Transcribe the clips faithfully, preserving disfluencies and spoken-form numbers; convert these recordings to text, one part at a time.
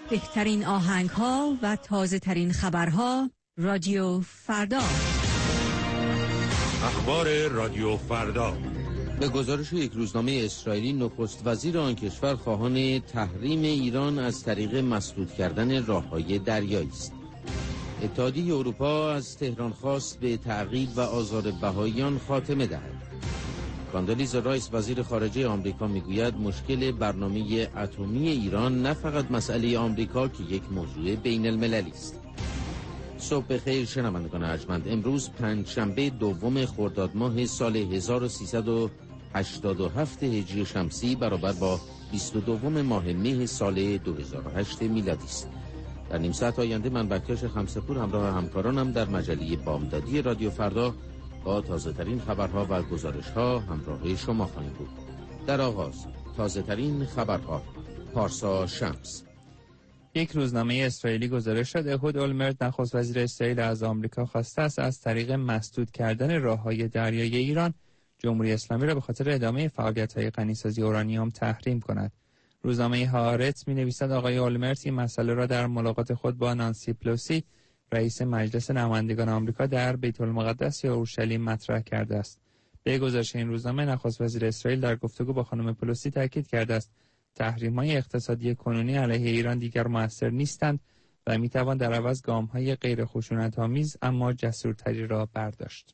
بهترین آهنگ‌ها و تازه‌ترین خبرها. رادیو فردا. اخبار رادیو فردا. به گزارش یک روزنامه اسرائیلی، نخست وزیر آن کشور خواهان تحریم ایران از طریق مسدود کردن راههای دریایی است. اتحادیه اروپا از تهران خواست به تعقیب و آزار بهائیان خاتمه دهد. کاندالیزا رایس وزیر خارجه آمریکا میگوید مشکل برنامه اتمی ایران نه فقط مسئله آمریکا که یک موضوع بین المللی است. صبح بخیر شنوندگان ارجمند. امروز پنجشنبه دوم خرداد ماه سال هزار و سیصد و هشتاد و هفت هجری شمسی برابر با بیست و دوم ماه مه سال دو هزار و هشت میلادی است. در نیم ساعت آینده من بکتاش خمسه‌پور همراه همکارانم در مجله بامدادی رادیو فردا با تازه ترین خبرها و گزارش ها همراه شما خواهیم بود. در آغاز تازه ترین خبرها. پارسا شمس. یک روزنامه اسرائیلی گزارش داد اهود اولمرت نخست وزیر اسرائیل از آمریکا خواسته است از طریق مسدود کردن راههای دریایی ایران جمهوری اسلامی را به خاطر ادامه فعالیت‌های غنیسازی اورانیوم تحریم کند. روزنامه هآرتس می‌نویسد آقای اولمرت این مسئله را در ملاقات خود با نانسی پلوسی رئیس مجلس نمایندگان آمریکا در بیت المقدس یا اورشلیم مطرح کرده است. به گزارش این روزنامه نخست وزیر اسرائیل در گفتگو با خانم پلوسی تاکید کرده است تحریم‌های اقتصادی کنونی علیه ایران دیگر مؤثر نیستند و می‌توان در عوض گام‌های غیر خشونت‌آمیز اما جسورتری را برداشت.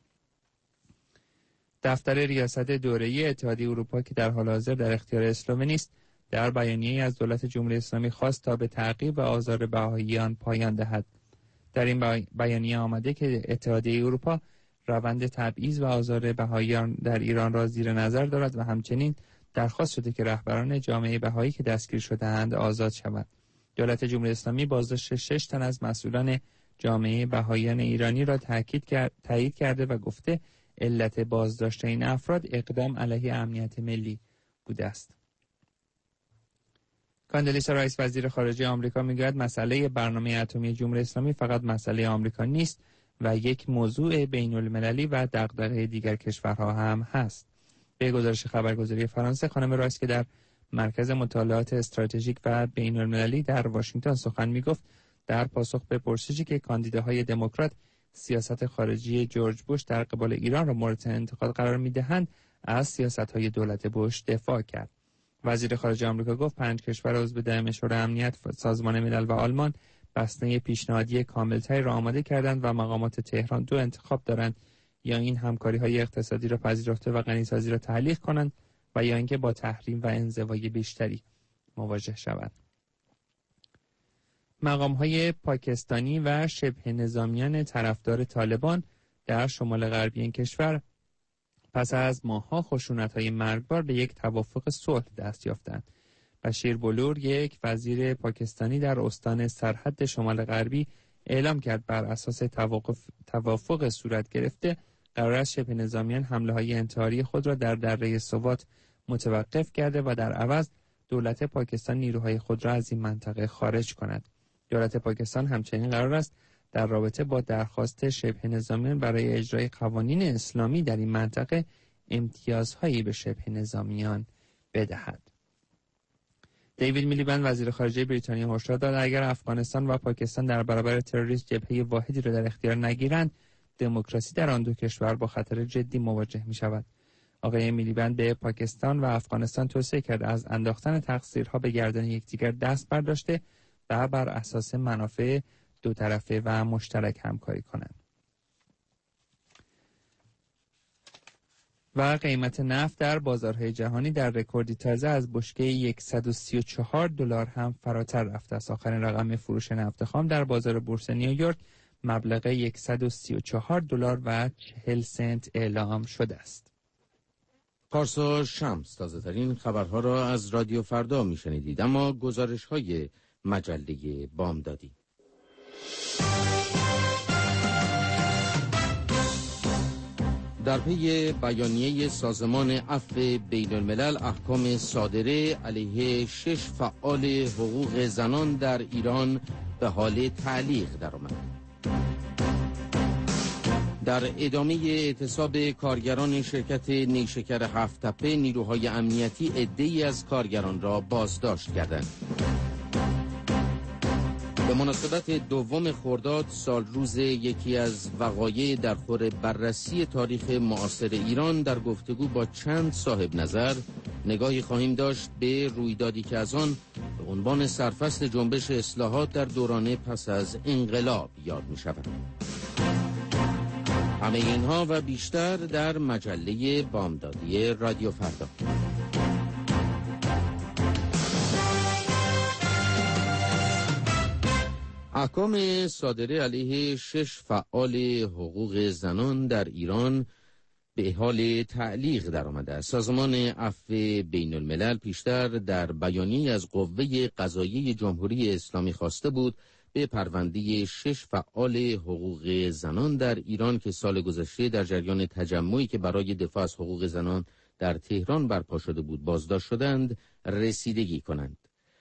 دفتر ریاست دوره‌ای اتحادیه اروپا که در حال حاضر در اختیار اسلوونی است، در بیانیه‌ای از دولت جمهوری اسلامی خواست تا به تعقیب و آزار بهائیان پایان دهد. در این بیانیه آمده که اتحادیه اروپا روند تبعیض و آزار بهائیان در ایران را زیر نظر دارد و همچنین درخواست شده که رهبران جامعه بهایی که دستگیر شده‌اند آزاد شوند. دولت جمهوری اسلامی بازداشت شش تن از مسئولان جامعه بهائیان ایرانی را تاکید کرد تایید کرده و گفته علت بازداشت این افراد اقدام علیه امنیت ملی بوده است. کاندالیسا رایس وزیر خارجه آمریکا میگوید مسئله برنامه اتمی جمهوری اسلامی فقط مسئله آمریکا نیست و یک موضوع بین المللی و دغدغه دیگر کشورها هم هست. به گزارش خبرگزاری فرانسه، خانم رایس که در مرکز مطالعات استراتژیک و بین المللی در واشنگتن سخن میگفت، در پاسخ به پرسشی که کاندیداهای دموکرات سیاست خارجی جورج بوش در قبال ایران را مورد انتقاد قرار میدهند، از سیاست‌های دولت بوش دفاع کرد. وزیر خارجه آمریکا گفت پنج کشور عضو دائم شورای امنیت سازمان ملل و آلمان بسنه پیشنهادی کاملتری را آماده کردند و مقامات تهران دو انتخاب دارند: یا این همکاری‌های اقتصادی را پذیرفته و غنیسازی را تعلیق کنند و یا اینکه با تحریم و انزوای بیشتری مواجه شوند. مقام‌های پاکستانی و شبه نظامیان طرفدار طالبان در شمال غربی این کشور پس از ماه‌ها خشونت‌های مرگبار به یک توافق صلح دست یافتند. بشیر بلور، یک وزیر پاکستانی در استان سرحد شمال غربی، اعلام کرد بر اساس توافق توافق صورت گرفته قرار است شبه نظامیان حمله‌های انتحاری خود را در دره سوات متوقف کرده و در عوض دولت پاکستان نیروهای خود را از این منطقه خارج کند. دولت پاکستان همچنین قرار است در رابطه با درخواست شبه نظامیان برای اجرای قوانین اسلامی در این منطقه امتیازهایی به شبه نظامیان بدهد. دیوید میلیبند وزیر خارجه بریتانیا هشدار داد اگر افغانستان و پاکستان در برابر تروریسم جبهه واحدی را در اختیار نگیرند، دموکراسی در آن دو کشور با خطر جدی مواجه می شود. آقای میلیبند به پاکستان و افغانستان توصیه کرد از انداختن تقصیرها به گردن یکدیگر دست برداشته و بر اساس منافع دو طرفه و مشترک همکاری کنند. و قیمت نفت در بازارهای جهانی در رکوردی تازه از بشکه صد و سی و چهار دلار هم فراتر رفته است. آخرین رقم فروش نفت خام در بازار بورس نیویورک مبلغ صد و سی و چهار دلار و چهل سنت اعلام شده است. پارسا شمس تازه ترین خبرها را از رادیو فردا می شنیدید، اما گزارش های مجله بامدادی. در پی بیانیه سازمان عفو بین الملل احکام صادره علیه شش فعال حقوق زنان در ایران به حال تعلیق درآمد. در ادامه اعتصاب کارگران شرکت نیشکر هفت‌تپه، نیروهای امنیتی عده‌ای از کارگران را بازداشت کردند. به مناسبت دوم خرداد سال روز یکی از وقایع در خور بررسی تاریخ معاصر ایران در گفتگو با چند صاحب نظر نگاهی خواهیم داشت به رویدادی که از آن به عنوان سرفصل جنبش اصلاحات در دوران پس از انقلاب یاد می شود. همه اینها و بیشتر در مجله بامدادی رادیو فردا. احکام صادره علیه شش فعال حقوق زنان در ایران به حال تعلیق درآمده است. سازمان عفو بین الملل پیشتر در بیانیه از قوه قضاییه جمهوری اسلامی خواسته بود به پرونده شش فعال حقوق زنان در ایران که سال گذشته در جریان تجمعی که برای دفاع از حقوق زنان در تهران برپا شده بود بازداشت شدند رسیدگی کنند.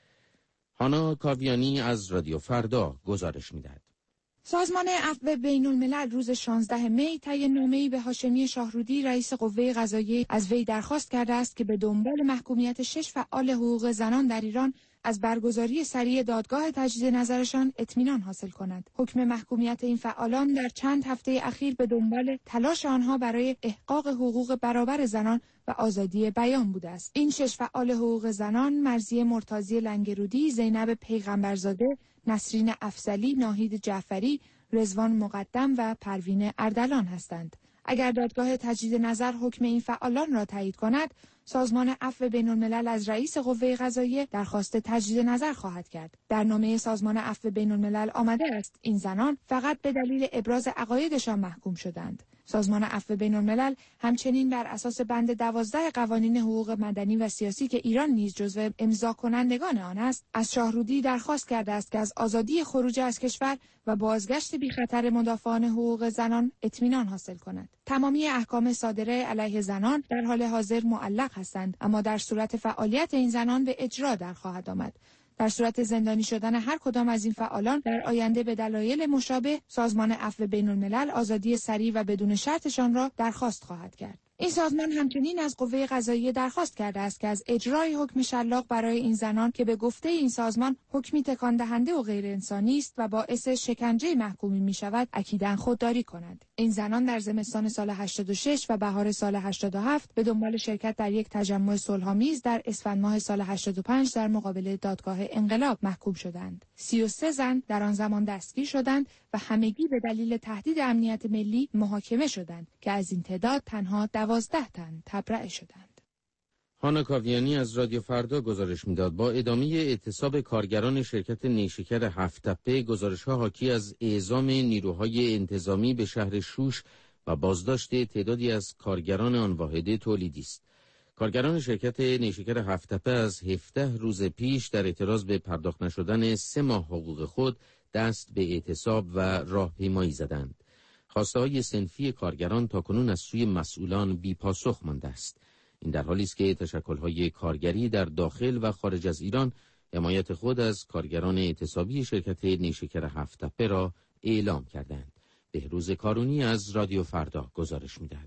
هانا کاویانی از رادیو فردا گزارش می‌دهد. سازمان عفو بین الملل روز شانزده می طی نامه‌ای به هاشمی شاهرودی رئیس قوه قضاییه از وی درخواست کرده است که به دنبال محکومیت شش فعال حقوق زنان در ایران از برگزاری سریع دادگاه تجدید نظرشان اطمینان حاصل کند. حکم محکومیت این فعالان در چند هفته اخیر به دنبال تلاش آنها برای احقاق حقوق برابر زنان و آزادی بیان بوده است. این شش فعال حقوق زنان مرضیه مرتضی لنگرودی، زینب پیغمبرزاده، نسرین افضلی، ناهید جعفری، رضوان مقدم و پروین اردلان هستند. اگر دادگاه تجدید نظر حکم این فعالان را تایید کند، سازمان عفو بین الملل از رئیس قوه قضاییه درخواست تجدید نظر خواهد کرد. در نامه سازمان عفو بین الملل آمده است این زنان فقط به دلیل ابراز عقایدشان محکوم شدند. سازمان عفو بین الملل همچنین بر اساس بند دوازده قوانین حقوق مدنی و سیاسی که ایران نیز جزو امضا کنندگان آن است، از شاهرودی درخواست کرده است که از آزادی خروج از کشور و بازگشت بی خطر مدافعان حقوق زنان اطمینان حاصل کند. تمامی احکام صادره علیه زنان در حال حاضر معلق هستند، اما در صورت فعالیت این زنان به اجرا در خواهد آمد. در صورت زندانی شدن هر کدام از این فعالان در آینده به دلایل مشابه، سازمان عفو بین الملل آزادی سریع و بدون شرطشان را درخواست خواهد کرد. این سازمان همچنین از قوه قضاییه درخواست کرده است که از اجرای حکم شلاق برای این زنان که به گفته این سازمان حکمی تکان دهنده و غیر انسانی است و باعث شکنجه محکومی می شود اکیداً خودداری کنند. این زنان در زمستان سال هشتاد و شش و بهار سال هشتاد و هفت به دنبال شرکت در یک تجمع صلح‌آمیز در اسفند ماه سال هشتاد و پنج در مقابل دادگاه انقلاب محکوم شدند. سی و سه زن در آن زمان دستگیر شدند و همگی به دلیل تهدید امنیت ملی محاکمه شدند که از این تعداد تنها دوازده تن تبرئه شدند. هانا کاویانی از رادیو فردا گزارش میداد. با ادامه اعتصاب کارگران شرکت نیشکر هفت‌تپه، گزارش‌ها حاکی از اعزام نیروهای انتظامی به شهر شوش و بازداشت تعدادی از کارگران آن واحده تولیدی است. کارگران شرکت نیشکر هفت‌تپه از هفده روز پیش در اعتراض به پرداخت نشدن سه ماه حقوق خود دست به اعتصاب و راهپیمایی زدند. خواسته‌های صنفی کارگران تاکنون از سوی مسئولان بی پاسخ مانده است. این در حالی است که تشکل‌های کارگری در داخل و خارج از ایران حمایت خود از کارگران اعتصابی شرکت نیشکر هفت‌تپه را اعلام کردند. بهروز کارونی از رادیو فردا گزارش می‌دهد.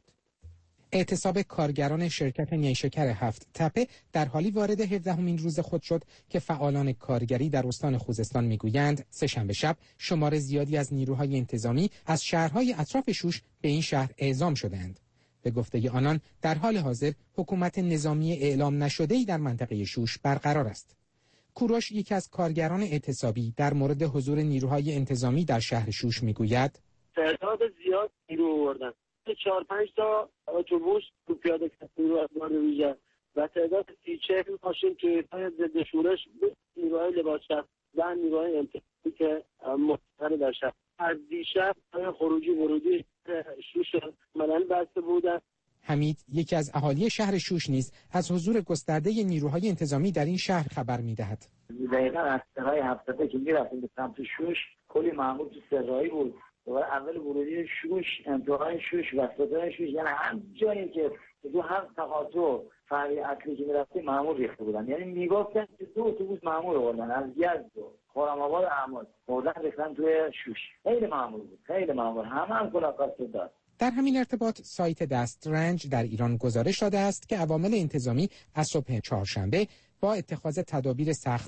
اعتصاب کارگران شرکت نیشکر هفت‌تپه در حالی وارد هفدهمین روز خود شد که فعالان کارگری در استان خوزستان میگویند سه‌شنبه شب شمار زیادی از نیروهای انتظامی از شهرهای اطراف شوش به این شهر اعزام شدند. به گفته آنان در حال حاضر حکومت نظامی اعلام نشده‌ای در منطقه شوش برقرار است. کوروش یکی از کارگران اعتصابی در مورد حضور نیروهای انتظامی در شهر شوش میگوید تعداد زیاد نیرو آوردن. چهار پنج تا اتوبوس تو پیاده نیرو از مارد ویژه و تعداد سی چهل ماشین که ضد شورش نیروهای لباس شب و نیروهای انتظامی که مستقر در شهر از دیشب خروجی ورودی شوش مدن بسته بودن. حمید یکی از اهالی شهر شوش نیز از حضور گسترده نیروهای انتظامی در این شهر خبر می‌دهد. دقیقاً از سرای هفت‌تپه که می‌رفتیم به سمت شوش کلی مامور تو سرایی بود. دوباره اول ورودی شوش، انتهای شوش و صدای شوش، یعنی هر جایی که دو هم تقاطع فرعی اصلی که می‌رفتیم مامور ریخته بودن. یعنی میگفتن که دو اتوبوس مامور آوردن از یزد و خرم‌آباد و اعمال بردن ریختن توی شوش. خیلی مامور بود، خیلی مامور. همه هم کلاه‌کار داد. در همین ارتباط سایت دسترنج در ایران گزارش داده است که عوامل انتظامی از صبح چهارشنبه با اتخاذ تدابیر سخت‌تر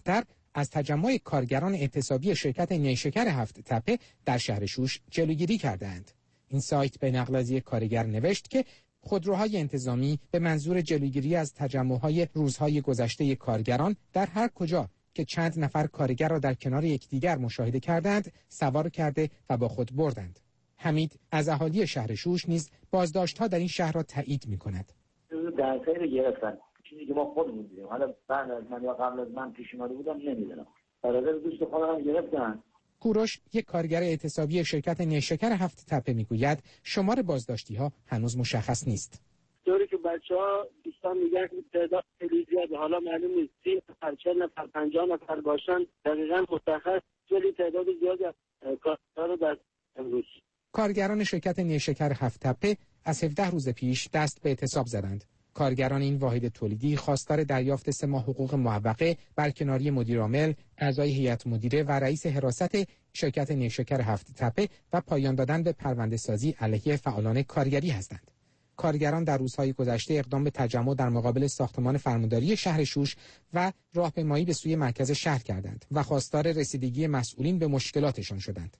از تجمع کارگران اعتصابی شرکت نیشکر هفت تپه در شهر شوش جلوگیری کردند. این سایت به نقل از یک کارگر نوشت که خودروهای انتظامی به منظور جلوگیری از تجمع‌های روزهای گذشته کارگران در هر کجا که چند نفر کارگر را در کنار یکدیگر مشاهده کردند سوار کرده و با خود بردند. حمید از اهالی شهر شوش نیز بازداشت‌ها در این شهر را تایید می‌کند. در خیر گرفتن چیزی که ما خودمون دیدیم، حالا بعد از من یا قبل از من پیش اومده بودم نمیدونم. برادر دوست خودم گرفتن. کوروش یک کارگر اعتصابی شرکت نیشکر هفت تپه میگوید شمار بازداشتی‌ها هنوز مشخص نیست. طوری که بچه‌ها دوستان میگن تعداد خیلی زیاده، حالا معلوم نیست سی نفر چهل نفر پنجاه نفر باشن، دقیقاً مشخص خیلی تعداد زیادی کارگران در امروز. کارگران شرکت نیشکر هفت تپه از هفده روز پیش دست به اعتصاب زدند. کارگران این واحد تولیدی خواستار دریافت سه ماه حقوق معوقه، برکناری مدیر عامل، اعضای هیئت مدیره و رئیس حراست شرکت نیشکر هفت تپه و پایان دادن به پرونده سازی علیه فعالان کارگری هستند. کارگران در روزهای گذشته اقدام به تجمع در مقابل ساختمان فرمانداری شهر شوش و راهپیمایی به سوی مرکز شهر کردند و خواستار رسیدگی مسئولین به مشکلاتشان شدند.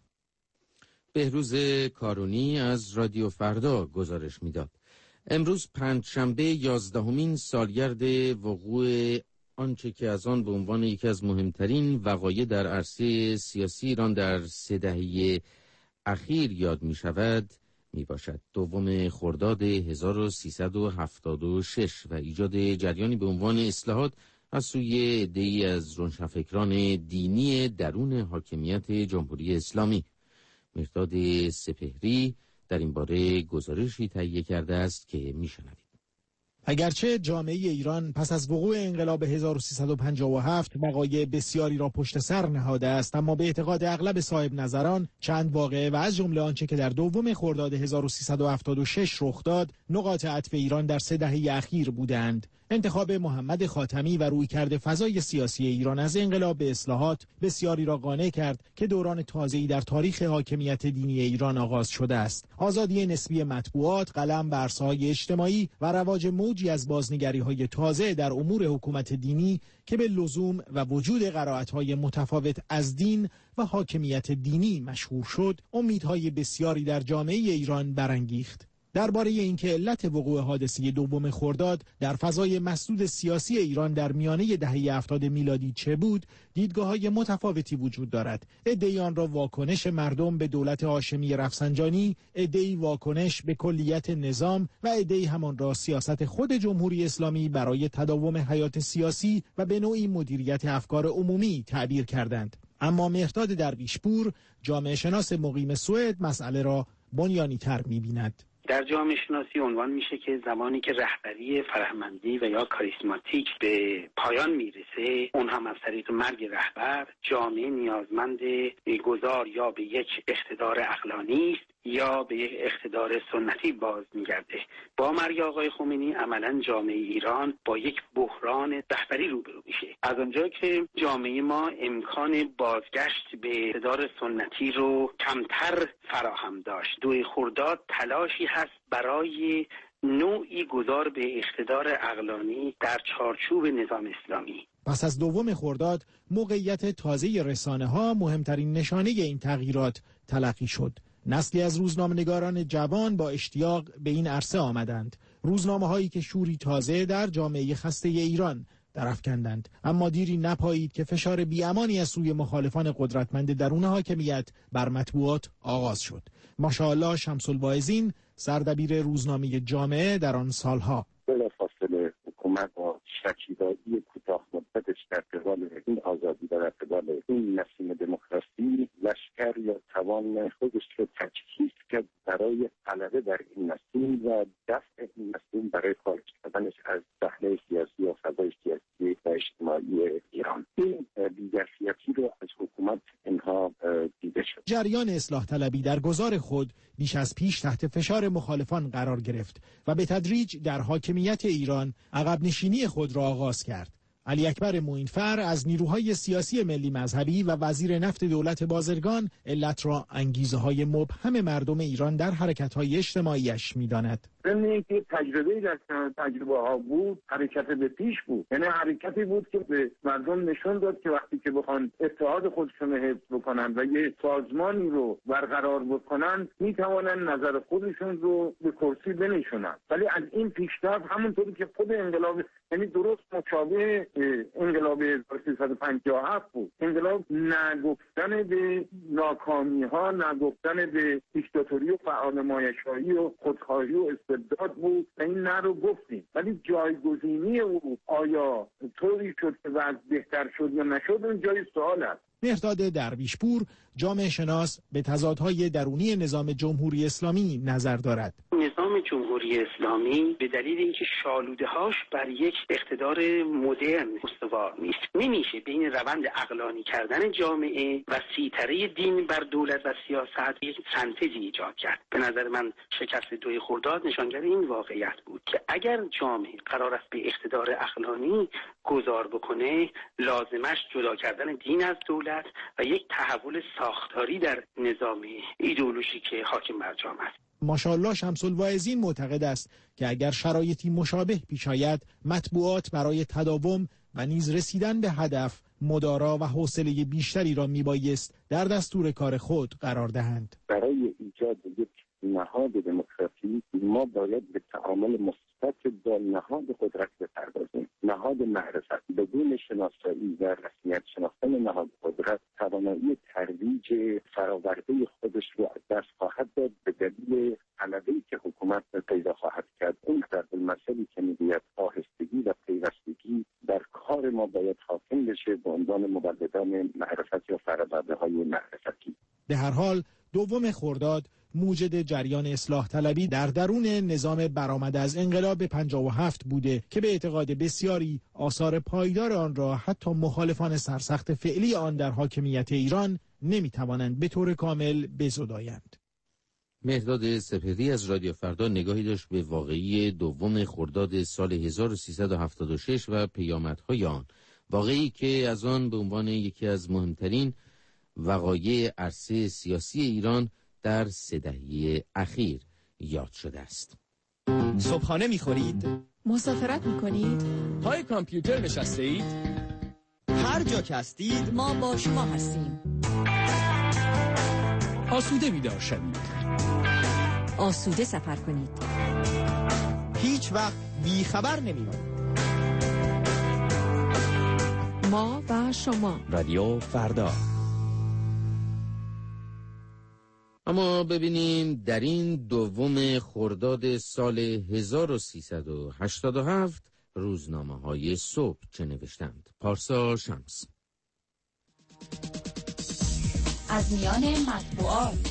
بهروز کارونی از رادیو فردا گزارش میداد. امروز پنجشنبه یازدهمین سالگرد وقوع آنچه که از آن به عنوان یکی از مهمترین وقایع در عرصه سیاسی ایران در سه دهه اخیر یاد می شود می باشد. دوم خرداد هزار و سیصد و هفتاد و شش و ایجاد جریانی به عنوان اصلاحات از سوی عده‌ای از روشنفکران دینی درون حاکمیت جمهوری اسلامی. مرداد سپهری در این باره گزارشی تهیه کرده است که میشنوید. اگرچه جامعه ایران پس از وقوع انقلاب هزار و سیصد و پنجاه و هفت وقایع بسیاری را پشت سر نهاده است، اما به اعتقاد اغلب صاحب نظران چند واقعه و از جمله آنچه که در دوم خرداد هزار و سیصد و هفتاد و شش رخ داد نقاط عطف ایران در سه دهه اخیر بودند. انتخاب محمد خاتمی و رویکرد فضای سیاسی ایران از انقلاب به اصلاحات بسیاری را قانع کرد که دوران تازه‌ای در تاریخ حاکمیت دینی ایران آغاز شده است. آزادی نسبی مطبوعات، قلم بر عرصه‌های اجتماعی و رواج موجی از بازنگری‌های تازه در امور حکومت دینی که به لزوم و وجود قرائت‌های متفاوت از دین و حاکمیت دینی مشهور شد، امیدهای بسیاری در جامعه ایران برانگیخت. درباره اینکه علت وقوع حادثه دوم خرداد در فضای مسدود سیاسی ایران در میانه دهه هفتاد میلادی چه بود، دیدگاه‌های متفاوتی وجود دارد. عده‌ای آن را واکنش مردم به دولت هاشمی رفسنجانی، عده‌ای واکنش به کلیت نظام و عده‌ای همان را سیاست خود جمهوری اسلامی برای تداوم حیات سیاسی و به نوعی مدیریت افکار عمومی تعبیر کردند. اما مهرداد درویشپور، جامعه شناس مقیم سوئد، مسئله را بنیانی‌تر می‌بیند. در جامعه شناسی عنوان میشه که زمانی که رهبری فرهمندی و یا کاریسماتیک به پایان میرسه، اون هم از طریق مرگ رهبر، جامعه نیازمند گذار یا به یک اقتدار عقلانی است یا به یک اقتدار سنتی باز میگرده. با مرگ آقای خمینی عملا جامعه ایران با یک بحران رهبری روبرو میشه. از آنجا که جامعه ما امکان بازگشت به اقتدار سنتی رو کمتر فراهم داشت، دوی خرداد تلاشی هست برای نوعی گذار به اقتدار عقلانی در چارچوب نظام اسلامی. پس از دوم خرداد موقعیت تازه رسانه‌ها مهمترین نشانه این تغییرات تلقی شد. نسلی از روزنامه‌نگاران جوان با اشتیاق به این عرصه آمدند. روزنامه‌هایی که شوری تازه در جامعه خسته ایران درافکندند، اما دیری نپایید که فشار بی‌امانی از سوی مخالفان قدرتمند درون حاکمیت بر مطبوعات آغاز شد. ماشاءالله شمس الواعظین، سردبیر روزنامه جامعه در آن سالها، بلافاصله حکومت با شکیبایی کوتاه مدتش در قبال این آزادی و در قبال این نسیم دموکراسی لشکر یا توان خودش رو تجهیز کرد برای غلبه بر این نسیم و دفع این نسیم برای خارج کردنش از صحنه سیاسی و فضای سیاسی و اجتماعی ایران. این بی‌ظرفیتی رو از حکومت اینها دیده شد. جریان اصلاح طلبی در گذار خود بیش از پیش تحت فشار مخالفان قرار گرفت و به تدریج در حاکمیت ایران عقب نشینی خود را آغاز کرد. علی اکبر معینفر از نیروهای سیاسی ملی مذهبی و وزیر نفت دولت بازرگان علت را انگیزه‌های مبهم مردم ایران در حرکت‌های اجتماعیش می‌داند. ضمن اینکه تجربه در تجربه ها بود، حرکت به پیش بود، یعنی حرکتی بود که به مردم نشون داد که وقتی که بخوان اتحاد خودشون رو حفظ بکنن و یه سازمانی رو برقرار بکنن میتوانن نظر خودشون رو به کرسی بنشونن. ولی از این پیشرفت همونطوری که خود انقلاب، یعنی درست مشابه انقلاب هزار و سیصد و پنجاه و هفت بود، انقلاب نگفتن به ناکامی ها، نگفتن به دیکتاتوری و فعال مایشایی و خودخواهی و استبداد بود و این نه رو گفتیم. ولی جایگزینی او آیا طوری شد که وضع بهتر شد یا نشد، اون جای سوال است. مهرداد درویشپور، جامعه شناس، به تضادهای درونی نظام جمهوری اسلامی نظر دارد. نظام جمهوری اسلامی به دلیل اینکه شالوده‌هاش بر یک اقتدار مدرن استوار نیست، نمیشه بین روند عقلانی کردن جامعه و سیطره دین بر دولت و سیاست یک سنتزی ایجاد کرد. به نظر من شکست دوی خرداد نشانگر این واقعیت بود که اگر جامعه قرار است به اقتدار عقلانی گذار بکنه، لازمش جدا کردن دین از دولت و یک تحول ساختاری در نظام ایدئولوژیک حاکم بر جامعه است. ماشاءالله شمس الواعظین معتقد است که اگر شرایطی مشابه پیش آید، مطبوعات برای تداوم و نیز رسیدن به هدف مدارا و حوصله بیشتری را میبایست در دستور کار خود قرار دهند. برای ایجاد یک نهاد دموکراسی ما باید به تعامل مثبت با نهاد قدرت بپردازیم. نهاد معرفت بدون شناسایی و رسمیت شناختن نهاد قدرت توانایی ترویج فراورده خودش رو از دست خواهد داد به دلیل غلبه‌ای که حکومت پیدا خواهد کرد. اون ضرب المثلی که میگوید آهستگی و پیوستگی در کار ما باید حاکم بشه به عنوان مولدان معرفت یا فرآورده‌های معرفتی. به هر حال دوم خرداد موجد جریان اصلاح طلبی در درون نظام برآمده از انقلاب پنجاه و هفت بوده که به اعتقاد بسیاری آثار پایدار آن را حتی مخالفان سرسخت فعلی آن در حاکمیت ایران نمیتوانند به طور کامل بزدایند. مهرداد سپهری از رادیو فردا نگاهی داشت به واقعی دوم خرداد سال هزار و سیصد و هفتاد و شش و پیامدهای آن، واقعی که از آن به عنوان یکی از مهمترین وقایع عرصه سیاسی ایران در سه دهه اخیر یاد شده است. صبحانه می‌خورید؟ مسافرت می‌کنید؟ پای کامپیوتر نشسته اید؟ هر جا که هستید ما با شما هستیم. آسوده بیدار شوید. آسوده سفر کنید. هیچ وقت بی خبر نمی‌مانید. ما و شما. رادیو فردا. اما ببینیم در این دوم خرداد سال هزار و سیصد و هشتاد و هفت روزنامه‌های صبح چه نوشتند. پارسا شمس. از میان مطبوعات.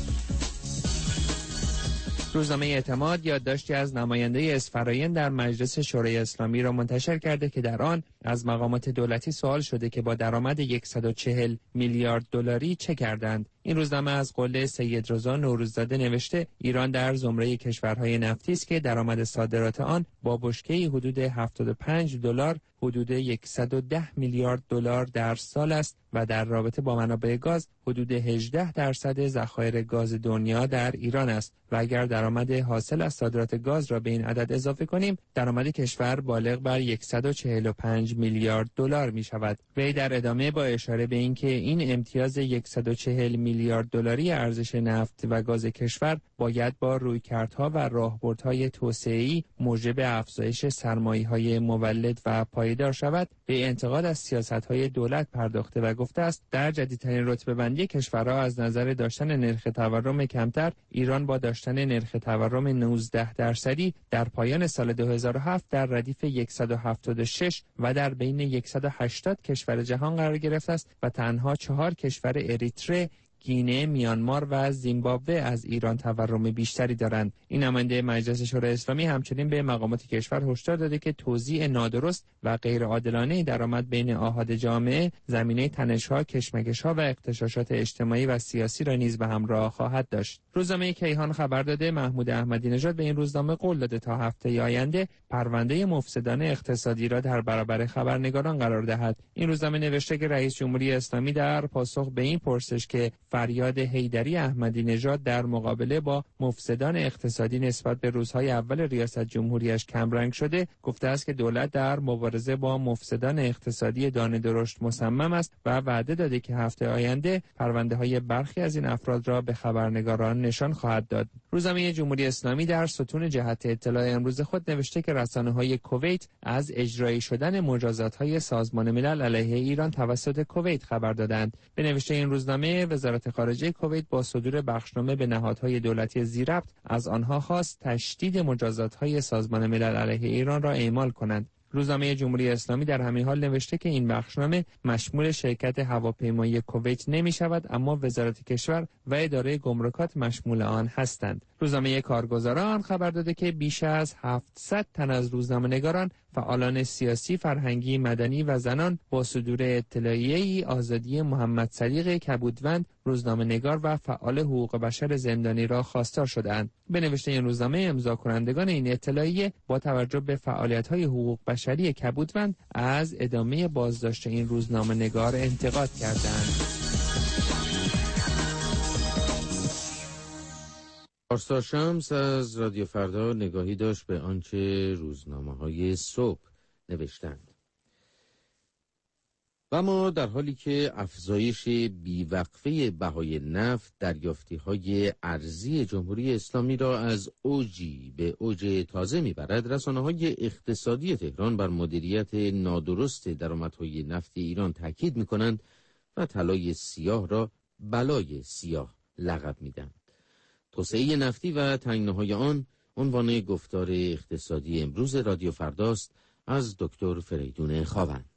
روزنامه اعتماد یادداشتی از نماینده اسفراین در مجلس شورای اسلامی را منتشر کرده که در آن از مقامات دولتی سوال شده که با درآمد صد و چهل میلیارد دلاری چه کردند. این روزنامه از قول سید رضا نوروززاده نوشته ایران در زمره کشورهای نفتی است که درآمد صادرات آن با بشکه‌ای حدود هفتاد و پنج دلار حدود صد و ده میلیارد دلار در سال است و در رابطه با منابع گاز حدود هجده درصد ذخایر گاز دنیا در ایران است و اگر درآمد حاصل از صادرات گاز را به این عدد اضافه کنیم درآمد کشور بالغ بر صد و چهل و پنج میلیارد دلار می شود. وی در ادامه با اشاره به اینکه این امتیاز صد و چهل میلیارد دلاری ارزش نفت و گاز کشور باید با رویکردها و راهبردهای توسعه‌ای موجب افزایش سرمایه‌های مولد و پایدار شود، به انتقاد از سیاست‌های دولت پرداخته و گفته است در جدیدترین رتبه‌بندی کشورها از نظر داشتن نرخ تورم کمتر، ایران با داشتن نرخ تورم نوزده درصدی در پایان سال دو هزار و هفت در ردیف صد و هفتاد و شش و در بین صد و هشتاد کشور جهان قرار گرفته است و تنها چهار کشور اریتره، گینه، میانمار و زیمبابوه از ایران تورم بیشتری دارند. این نماینده مجلس شورای اسلامی همچنین به مقامات کشور هشدار داده که توزیع نادرست و غیر عادلانه درآمد بین آحاد جامعه زمینه تنش‌ها، کشمکش‌ها و اغتشاشات اجتماعی و سیاسی را نیز به همراه خواهد داشت. روزنامه کیهان خبر داده محمود احمدی نژاد به این روزنامه قول داده تا هفته آینده پرونده مفسدان اقتصادی را در برابر خبرنگاران قرار دهد. این روزنامه نوشته که رئیس جمهوری اسلامی در پاسخ به این پرسش که فریاد حیدری احمدی نژاد در مقابله با مفسدان اقتصادی نسبت به روزهای اول ریاست جمهوریش کمرنگ شده، گفته است که دولت در مبارزه با مفسدان اقتصادی دانه درشت مصمم است و وعده داده که هفته آینده پرونده‌های برخی از این افراد را به خبرنگاران نشان خواهد داد. روزنامه جمهوری اسلامی در ستون جهت اطلاع امروز خود نوشته که رسانه‌های کویت از اجرایی شدن مجازات‌های سازمان ملل علیه ایران توسط کویت خبر دادند. به نوشته این روزنامه، وزارت خارجه کویت با صدور بخشنامه به نهادهای دولتی ذی‌ربط از آنها خواست تشدید مجازات‌های سازمان ملل علیه ایران را اعمال کنند. روزنامه جمهوری اسلامی در همین حال نوشته که این بخشنامه مشمول شرکت هواپیمایی کویت نمی شود، اما وزارت کشور و اداره گمرکات مشمول آن هستند. روزنامه کارگزاران خبر داده که بیش از هفتصد تن از روزنامه‌نگاران، فعالان سیاسی، فرهنگی، مدنی و زنان با صدور اطلاعیه‌ای آزادی محمد صدیق کبودوند، روزنامه‌نگار و فعال حقوق بشر زندانی را خواستار شدند. به نوشته این روزنامه، امضا کنندگان این اطلاعیه با توجه به فعالیت‌های حقوق بشری کبودوند از ادامه بازداشت این روزنامه‌نگار انتقاد کردند. پارسا شمس از رادیو فردا نگاهی داشت به آنچه روزنامه‌های صبح نوشتند. و ما در حالی که افزایش بیوقفه بهای نفت دریافتی‌های ارزی جمهوری اسلامی را از اوجی به اوج تازه می‌برد، رسانه‌های اقتصادی تهران بر مدیریت نادرست درآمدهای نفت ایران تاکید می‌کنند و طلای سیاه را بلای سیاه لقب می‌دهند. توسعه نفتی و تنگناهای آن عنوان گفتار اقتصادی امروز رادیو فرداست از دکتر فریدون خاوند.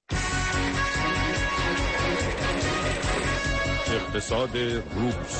اقتصاد روز.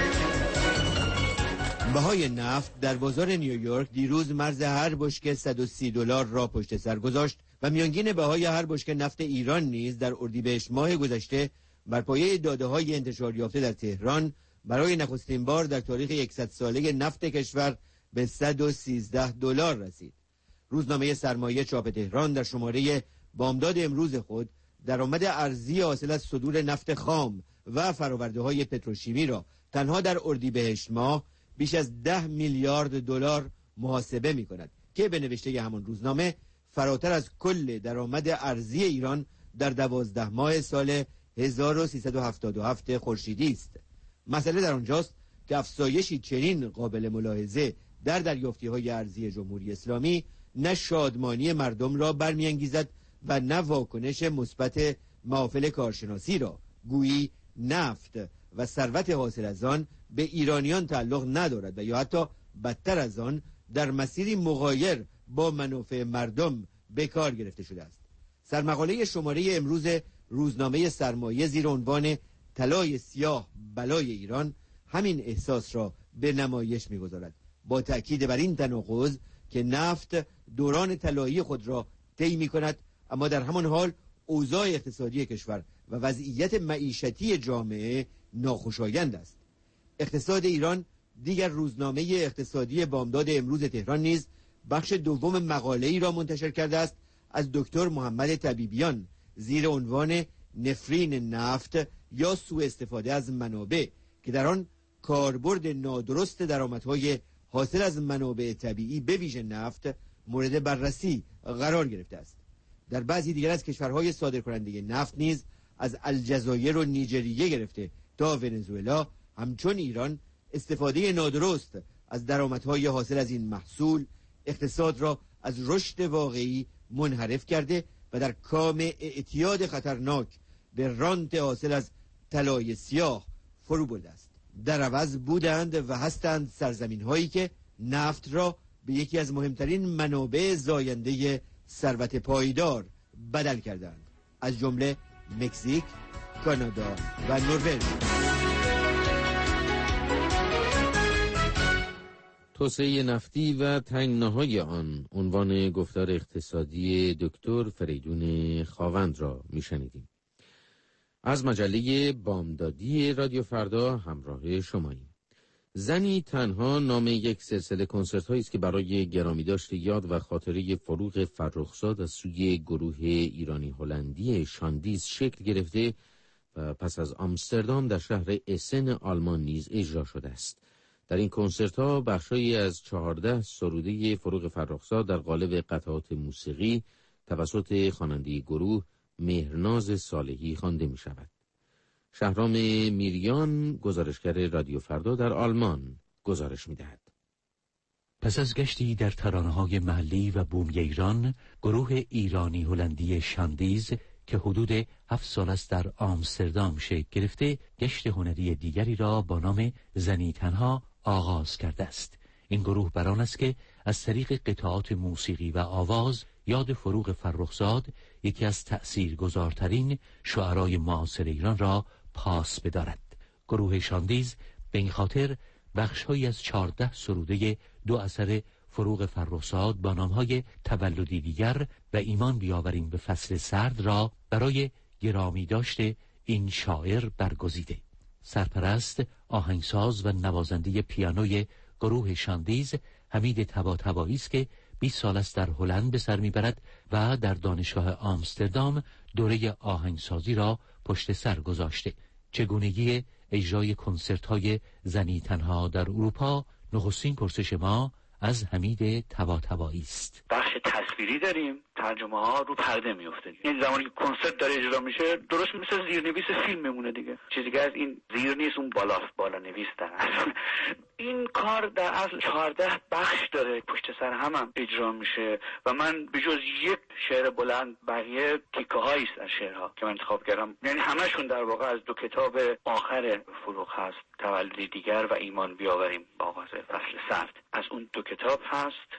بهای نفت در بازار نیویورک دیروز مرز هر بشکه صد و سی دلار را پشت سر گذاشت و میانگین بهای هر بشکه نفت ایران نیز در اردیبهشت ماه گذشته بر پایه داده‌های انتشار یافته در تهران برای نخستین بار در تاریخ صد ساله نفت کشور به صد و سیزده دلار رسید. روزنامه سرمایه چاپ تهران در شماره بامداد امروز خود درآمد ارزی حاصل از صدور نفت خام و فرآورده‌های پتروشیمی را تنها در اردیبهشت ماه بیش از ده میلیارد دلار محاسبه می‌کند که به نوشته همان روزنامه فراتر از کل درآمد ارزی ایران در دوازده ماه سال هزار و سیصد و هفتاد و هفت خورشیدی است. مسئله در آنجاست که افزایشی چنین قابل ملاحظه در دریافتی‌های ارزی جمهوری اسلامی نه شادمانی مردم را برمی‌انگیزد و نه واکنش مثبت محافل کارشناسی را، گویی نفت و ثروت حاصل از آن به ایرانیان تعلق ندارد و یا حتی بدتر از آن در مسیری مغایر با منافع مردم به کار گرفته شده است. سرمقاله شماره امروز روزنامه سرمایه زیر عنوان طلای سیاه بلای ایران همین احساس را به نمایش می‌گذارد، با تأکید بر این تناقض که نفت دوران طلایی خود را طی می‌کند، اما در همان حال اوضاع اقتصادی کشور و وضعیت معیشتی جامعه ناخوشایند است. اقتصاد ایران، دیگر روزنامه اقتصادی بامداد امروز تهران نیز بخش دوم مقاله‌ای را منتشر کرده است از دکتر محمد طبیبیان زیر عنوان نفرین نفت یا سوء استفاده از منابع که در آن کاربرد نادرست درآمدهای حاصل از منابع طبیعی به ویژه نفت مورد بررسی قرار گرفته است. در بعضی دیگر از کشورهای صادرکننده نفت نیز از الجزایر و نیجریه گرفته تا ونزوئلا همچون ایران استفاده نادرست از درآمدهای حاصل از این محصول اقتصاد را از رشد واقعی منحرف کرده و در کام اعتیاد خطرناک به رانت حاصل از طلای سیاه فرو برده است. در عوض بودند و هستند سرزمین هایی که نفت را به یکی از مهمترین منابع زاینده ثروت پایدار بدل کردند، از جمله مکزیک، کانادا و نروژ. توسعه نفتی و تنگناهای آن عنوان گفتار اقتصادی دکتر فریدون خاوند را میشنیدیم. از مجله بامدادی رادیو فردا همراه شماییم. زنی تنها نام یک سلسله کنسرت هایی است که برای گرامی داشت یاد و خاطره فروغ فرخزاد از سوی گروه ایرانی هلندی شاندیز شکل گرفته و پس از آمستردام در شهر اسن آلمان نیز اجرا شده است. در این کنسرت‌ها بخشی از چهارده سروده فروغ فرخزاد در قالب قطعات موسیقی توسط خواننده گروه مهرناز صالحی خوانده می شود. شهرام میریان، گزارشگر رادیو فردا در آلمان، گزارش می دهد. پس از گشتی در ترانه‌های محلی و بومی ایران، گروه ایرانی هلندی شاندیز که حدود هفت سال است در آمستردام شکل گرفته، گشت هنری دیگری را با نام زنی تنها آغاز کرده است. این گروه بران است که از طریق قطعات موسیقی و آواز یاد فروغ فرخزاد، یکی از تأثیرگذارترین شاعرای معاصر ایران را پاس بدارد. گروه شاندیز به این خاطر بخش‌هایی از چهارده سروده دو اثر فروغ فرخزاد با نام‌های تولدی دیگر و ایمان بیاوریم به فصل سرد را برای گرامی داشته این شاعر برگزیده. سرپرست، آهنگساز و نوازنده پیانوی گروه شاندیز حمید طباطبایی است که بیست سال است در هلند به سر میبرد و در دانشگاه آمستردام دوره آهنگسازی را پشت سر گذاشته. چگونگی اجرای کنسرت‌های زنی تنها در اروپا، نخستین پرسش ما از حمید طباطبایی است. بخش تصویری داریم، ترجمه ها رو پرده میفته. این زمانی که کنسرت داره اجرا میشه درست مثل زیرنویس فیلم میمونه دیگه. چیزی که از این زیر نیست، اون بالا بالا نویس در اصل. این کار در اصل چهارده بخش داره، پشت سر هم, هم اجرا میشه و من بجز یک شعر بلند بقیه تیکه هایی است از شعرها که من انتخاب کردم. یعنی همشون در واقع از دو کتاب آخر فروغ هست، تولدی دیگر و ایمان بیاوریم با آغاز فصل سرد. از اون دو کتاب هست.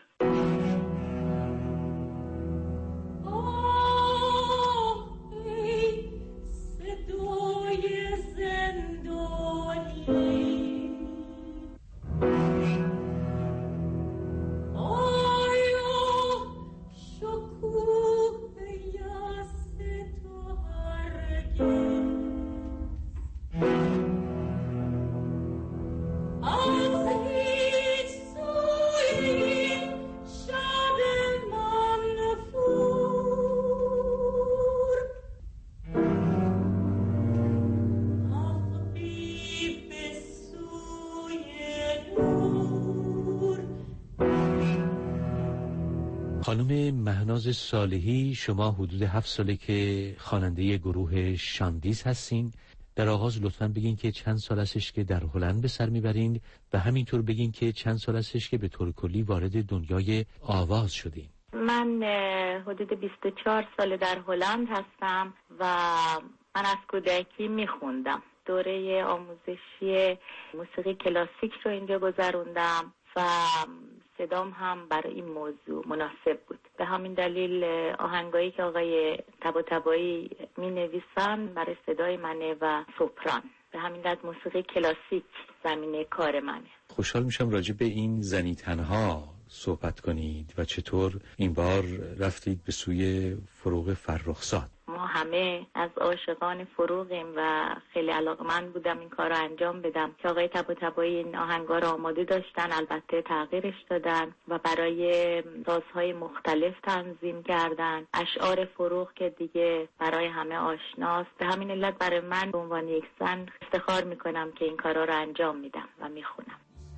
خانم مهناز صالحی، شما حدود هفت ساله که خواننده گروه شاندیز هستین. در آغاز لطفاً بگین که چند سال هستش که در هلند به سر میبرین و همینطور بگین که چند سال هستش که به طور کلی وارد دنیای آواز شدین. من حدود بیست و چهار ساله در هلند هستم و من از کودکی میخوندم. دوره آموزشی موسیقی کلاسیک رو اینجا گذروندم و صدام هم برای این موضوع مناسب بود. به همین دلیل آهنگایی که آقای طباطبایی می نویسن برای صدای منه و سوپران. به همین دلیل موسیقی کلاسیک زمینه کار منه. خوشحال میشم راجع به این زنی تنها صحبت کنید و چطور این بار رفتید به سوی فروغ فرخزاد. ما همه از عاشقان فروغیم و خیلی علاقمند بودم این کار رو انجام بدم که آقای طباطبایی این آهنگا رو آماده داشتن، البته تغییرش دادن و برای سازهای مختلف تنظیم کردن. اشعار فروغ که دیگه برای همه آشناست. به همین علت برای من به عنوان یک زن افتخار میکنم که این کارا رو انجام میدم و میخونم.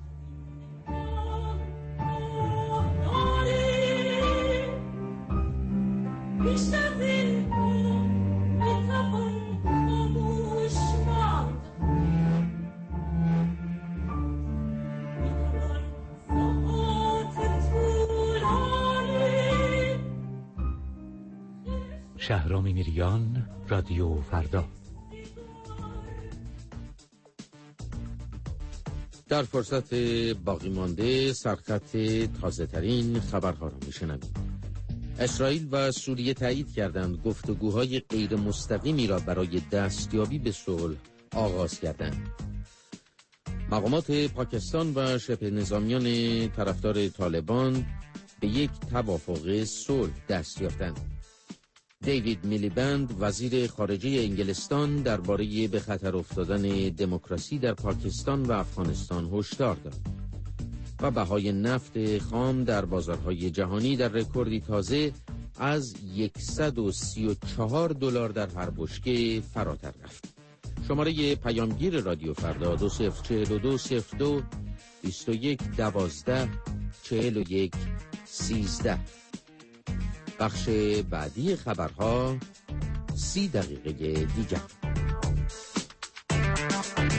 بیش از این میتوان خاموش ماند، میتوان ساعات طولانی. شهرام میریان، رادیو فردا. در فرصت باقی مانده سرخط تازه ترین خبرها را میشنوید. اسرائیل و سوریه تایید کردند گفتگوهای غیر مستقیمی را برای دستیابی به صلح آغاز کردند. مقامات پاکستان و شبه نظامیان طرفدار طالبان به یک توافق صلح دست یافتند. دیوید میلیبند، وزیر خارجه انگلستان، درباره به خطر افتادن دموکراسی در پاکستان و افغانستان هشدار داد. و بهای نفت خام در بازارهای جهانی در رکوردی تازه از صد و سی و چهار دلار در هر بشکه فراتر رفت. شماره پیامگیر رادیو فردا دو صفر چهل و دو صفر دو بیست و یک دوازده چهل و یک سیزده. بخش بعدی خبرها سی دقیقه دیگر.